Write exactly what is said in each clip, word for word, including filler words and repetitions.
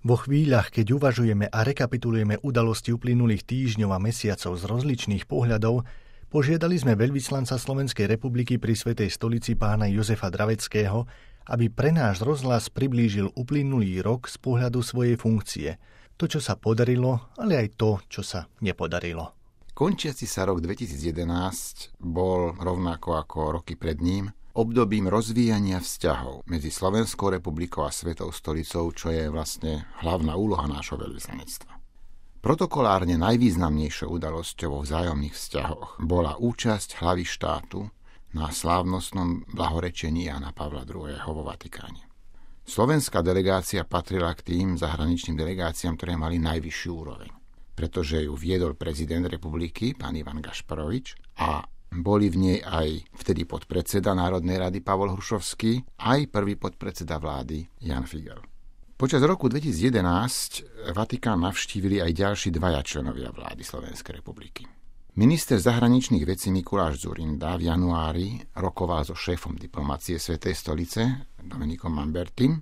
Vo chvíľach, keď uvažujeme a rekapitulujeme udalosti uplynulých týždňov a mesiacov z rozličných pohľadov, požiadali sme veľvyslanca Slovenskej republiky pri Svätej stolici pána Jozefa Draveckého, aby pre náš rozhlas priblížil uplynulý rok z pohľadu svojej funkcie. To, čo sa podarilo, ale aj to, čo sa nepodarilo. Končiaci sa rok dvetisíc jedenásť bol rovnako ako roky pred ním obdobím rozvíjania vzťahov medzi Slovenskou republikou a Svätou stolicou, čo je vlastne hlavná úloha nášho veľvyslanectva. Protokolárne najvýznamnejšou udalosťou vo vzájomných vzťahoch bola účasť hlavy štátu na slávnostnom blahorečení Jána Pavla druhého. vo Vatikáne. Slovenská delegácia patrila k tým zahraničným delegáciám, ktoré mali najvyššiu úroveň, pretože ju viedol prezident republiky, pán Ivan Gašparovič, a boli v nej aj vtedy podpredseda Národnej rady Pavol Hrušovský, aj prvý podpredseda vlády Jan Figel. Počas roku dvetisíc jedenásť Vatikán navštívili aj ďalší dvaja členovia vlády Slovenskej republiky. Minister zahraničných vecí Mikuláš Dzurinda v januári rokoval so šéfom diplomacie Svätej stolice Dominikom Mambertim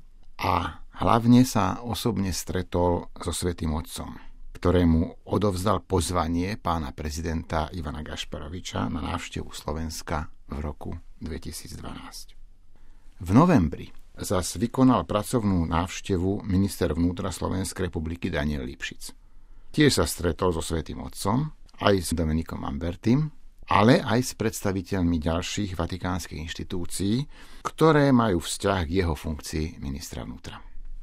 a hlavne sa osobne stretol so Svätým Otcom, ktorému odovzdal pozvanie pána prezidenta Ivana Gašparoviča na návštevu Slovenska v roku dvetisíc dvanásť. V novembri zas vykonal pracovnú návštevu minister vnútra Slovenskej republiky Daniel Lipšic. Tiež sa stretol so Svätým Otcom, aj s Dominikom Mambertim, ale aj s predstaviteľmi ďalších vatikánskych inštitúcií, ktoré majú vzťah k jeho funkcii ministra vnútra.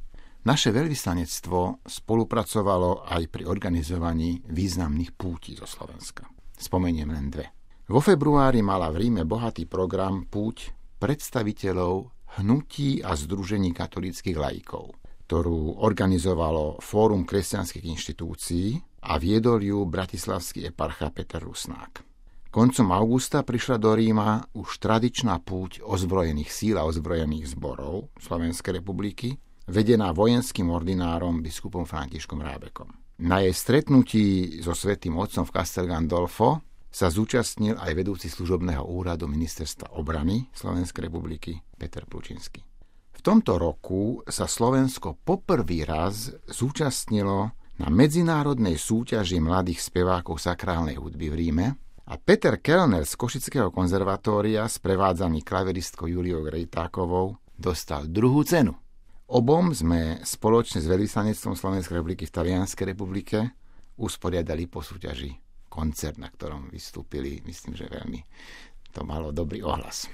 Naše veľvyslanectvo spolupracovalo aj pri organizovaní významných pútí zo Slovenska. Spomeniem len dve. Vo februári mala v Ríme bohatý program púť predstaviteľov hnutí a združení katolíckych laikov, ktorú organizovalo Fórum kresťanských inštitúcií a viedol ju bratislavský eparcha Peter Rusnák. Koncom augusta prišla do Ríma už tradičná púť ozbrojených síl a ozbrojených zborov Slovenskej republiky, vedená vojenským ordinárom biskupom Františkom Rábekom. Na jej stretnutí so Svätým Otcom v Castel Gandolfo sa zúčastnil aj vedúci služobného úradu Ministerstva obrany Slovenskej republiky Peter Plučinský. V tomto roku sa Slovensko poprvý raz zúčastnilo na medzinárodnej súťaži mladých spevákov sakrálnej hudby v Ríme a Peter Kellner z Košického konzervatória, sprevádzaný klaviristkou Juliou Grejtákovou, dostal druhú cenu. Obom sme spoločne s veľvyslanectvom Slovenskej republiky v Talianskej republike usporiadali po súťaži koncert, na ktorom vystúpili, myslím, že veľmi to malo dobrý ohlas.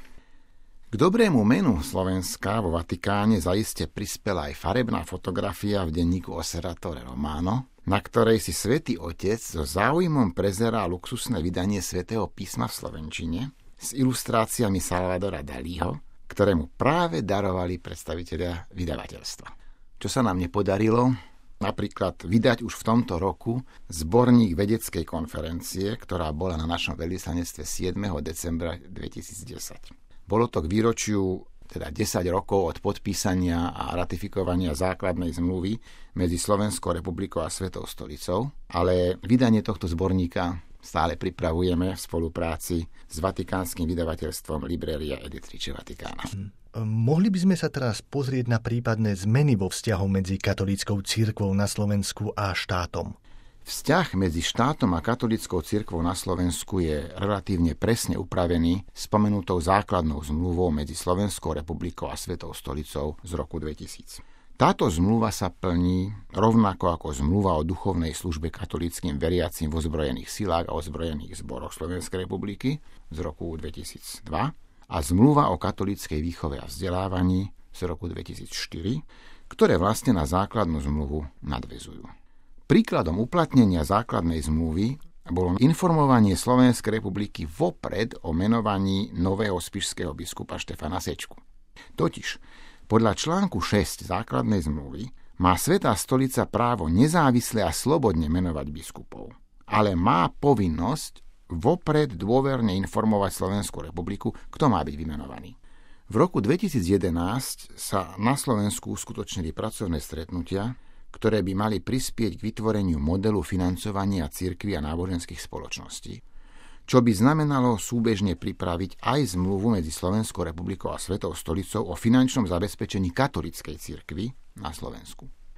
K dobrému menu Slovenska vo Vatikáne zaiste prispela aj farebná fotografia v denníku Osservatore Romano, na ktorej si Svätý Otec so záujmom prezerá luxusné vydanie Svätého písma v slovenčine s ilustráciami Salvadora Dalího, ktoré mu práve darovali predstavitelia vydavateľstva. Čo sa nám nepodarilo, napríklad vydať už v tomto roku zborník vedeckej konferencie, ktorá bola na našom veľvyslanectve siedmeho decembra dvetisícdesať. Bolo to k výročiu, teda desať rokov od podpísania a ratifikovania základnej zmluvy medzi Slovenskou republikou a Svätou stolicou, ale vydanie tohto zborníka stále pripravujeme v spolupráci s vatikánskym vydavateľstvom Libreria Editrice Vaticana. Mohli by sme sa teraz pozrieť na prípadné zmeny vo vzťahu medzi katolíckou cirkvou na Slovensku a štátom. Vzťah medzi štátom a katolíckou cirkvou na Slovensku je relatívne presne upravený spomenutou základnou zmluvou medzi Slovenskou republikou a Svätou stolicou z roku dvetisíc. Táto zmluva sa plní rovnako ako zmluva o duchovnej službe katolíckym veriacim v ozbrojených silách a ozbrojených zboroch Slovenskej republiky z roku dvetisícdva a zmluva o katolíckej výchove a vzdelávaní z roku dvetisícštyri, ktoré vlastne na základnú zmluvu nadväzujú. Príkladom uplatnenia základnej zmluvy bolo informovanie Slovenskej republiky vopred o menovaní nového spišského biskupa Štefana Sečku. Totiž podľa článku šesť základnej zmluvy má Svätá stolica právo nezávisle a slobodne menovať biskupov, ale má povinnosť vopred dôverne informovať Slovenskú republiku, kto má byť vymenovaný. V roku dvetisíc jedenásť sa na Slovensku uskutočnili pracovné stretnutia, ktoré by mali prispieť k vytvoreniu modelu financovania cirkví a náboženských spoločností, čo by znamenalo súbežne pripraviť aj zmluvu medzi Slovenskou republikou a Svätou stolicou o finančnom zabezpečení katolíckej cirkvi na Slovensku.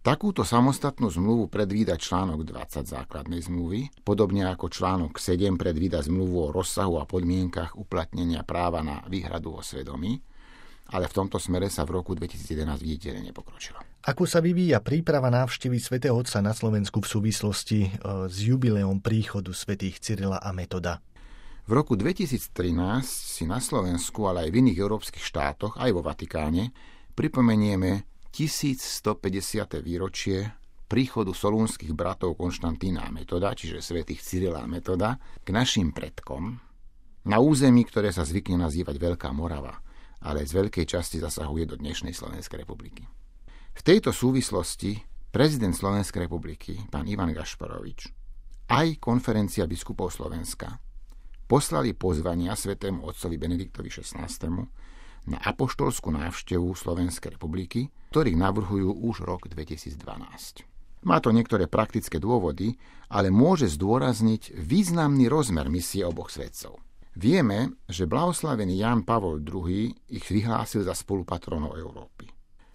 Takúto samostatnú zmluvu predvída článok dvadsať základnej zmluvy, podobne ako článok sedem predvída zmluvu o rozsahu a podmienkach uplatnenia práva na výhradu o svedomí, ale v tomto smere sa v roku dvetisíc jedenásť viditeľne nepokročilo. Ako sa vyvíja príprava návštevy svätého Otca na Slovensku v súvislosti s jubileom príchodu svätých Cyrila a Metoda? V roku dvetisíctrinásť si na Slovensku, ale aj v iných európskych štátoch, aj vo Vatikáne, pripomenieme tisícstopäťdesiate výročie príchodu solúnskych bratov Konštantína a Metoda, čiže svätých Cyrila a Metoda, k našim predkom na území, ktoré sa zvykne nazývať Veľká Morava, ale z veľkej časti zasahuje do dnešnej Slovenskej republiky. V tejto súvislosti prezident Slovenskej republiky, pán Ivan Gašparovič, aj konferencia biskupov Slovenska poslali pozvania svätému otcovi Benediktovi šestnástemu na apoštolskú návštevu Slovenskej republiky, ktorých navrhujú už rok dvetisícdvanásť. Má to niektoré praktické dôvody, ale môže zdôrazniť významný rozmer misie oboch svätcov. Vieme, že blahoslavený Ján Pavol druhý. Ich vyhlásil za spolupatronov Európy.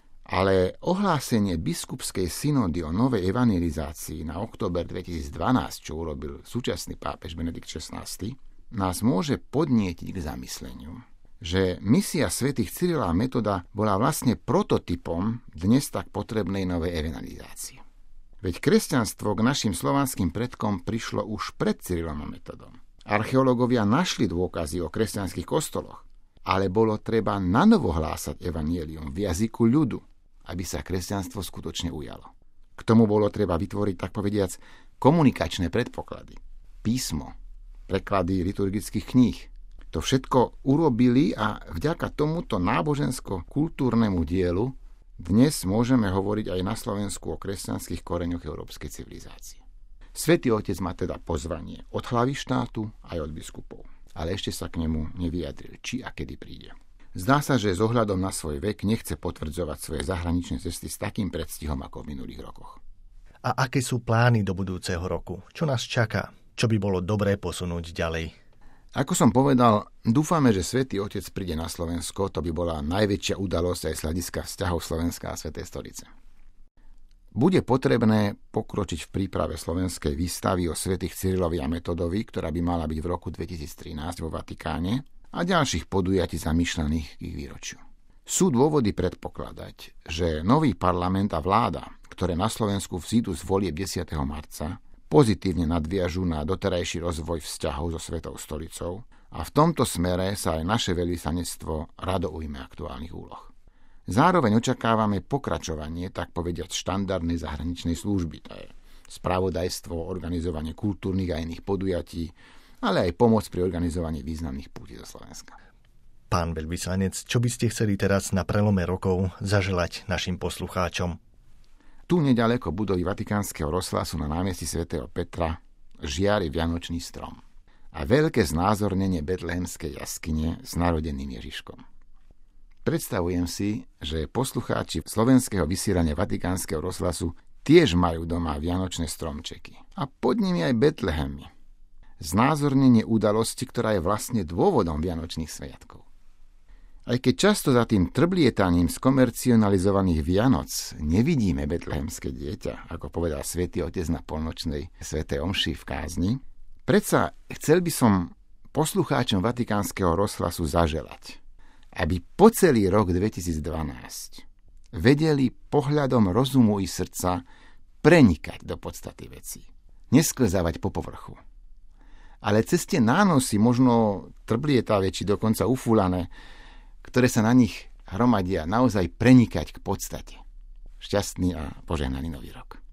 Ale ohlásenie biskupskej synody o novej evangelizácii na október dvetisícdvanásť, čo urobil súčasný pápež Benedikt šestnásty, nás môže podnietiť k zamysleniu, že misia svätých Cyrila a Metoda bola vlastne prototypom dnes tak potrebnej novej evangelizácie. Veď kresťanstvo k našim slovanským predkom prišlo už pred Cyrilom a Metodom. Archeológovia našli dôkazy o kresťanských kostoloch, ale bolo treba nanovo hlásať evanjelium v jazyku ľudu, aby sa kresťanstvo skutočne ujalo. K tomu bolo treba vytvoriť, tak povediac, komunikačné predpoklady. Písmo, preklady liturgických kníh. To všetko urobili a vďaka tomuto nábožensko-kultúrnemu dielu dnes môžeme hovoriť aj na Slovensku o kresťanských koreňoch európskej civilizácie. Svätý Otec má teda pozvanie od hlavy štátu aj od biskupov, ale ešte sa k nemu nevyjadril, či a kedy príde. Zdá sa, že s ohľadom na svoj vek nechce potvrdzovať svoje zahraničné cesty s takým predstihom ako v minulých rokoch. A aké sú plány do budúceho roku? Čo nás čaká? Čo by bolo dobré posunúť ďalej? Ako som povedal, dúfame, že Svätý Otec príde na Slovensko, to by bola najväčšia udalosť aj z hľadiska vzťahov Slovenska a Svätej stolice. Bude potrebné pokročiť v príprave slovenskej výstavy o svätých Cyrilovi a Metodovi, ktorá by mala byť v roku dvetisíctrinásť vo Vatikáne, a ďalších podujatí zamýšľaných k ich výročiu. Sú dôvody predpokladať, že nový parlament a vláda, ktoré na Slovensku vzídu z volieb desiateho marca, pozitívne nadviažú na doterajší rozvoj vzťahov so Svetou stolicou a v tomto smere sa aj naše veľvyslanectvo rado ujme aktuálnych úloh. Zároveň očakávame pokračovanie, tak povediať, štandardnej zahraničnej služby, to je spravodajstvo, organizovanie kultúrnych a iných podujatí, ale aj pomoc pri organizovaní významných pútí do Slovenska. Pán veľvyslanec, čo by ste chceli teraz na prelome rokov zaželať našim poslucháčom? Tu neďaleko budovy Vatikánskeho rozhlasu na námestí svätého Petra žiari vianočný strom a veľké znázornenie betlehemskej jaskyne s narodeným Ježiškom. Predstavujem si, že poslucháči slovenského vysielania Vatikánskeho rozhlasu tiež majú doma vianočné stromčeky a pod nimi aj Betlehemy. Znázornenie udalosti, ktorá je vlastne dôvodom vianočných sviatkov. Aj keď často za tým trblietaním skomercionalizovaných Vianoc nevidíme betlehemské dieťa, ako povedal Svätý Otec na polnočnej svätej omši v kázni, predsa chcel by som poslucháčom Vatikánskeho rozhlasu zaželať, aby po celý rok dvetisícdvanásť vedeli pohľadom rozumu i srdca prenikať do podstaty vecí, nesklzávať po povrchu. Ale cez tie nánosy, možno trblietavé či dokonca ufúlané, ktoré sa na nich hromadia, naozaj prenikať k podstate. Šťastný a požehnaný nový rok.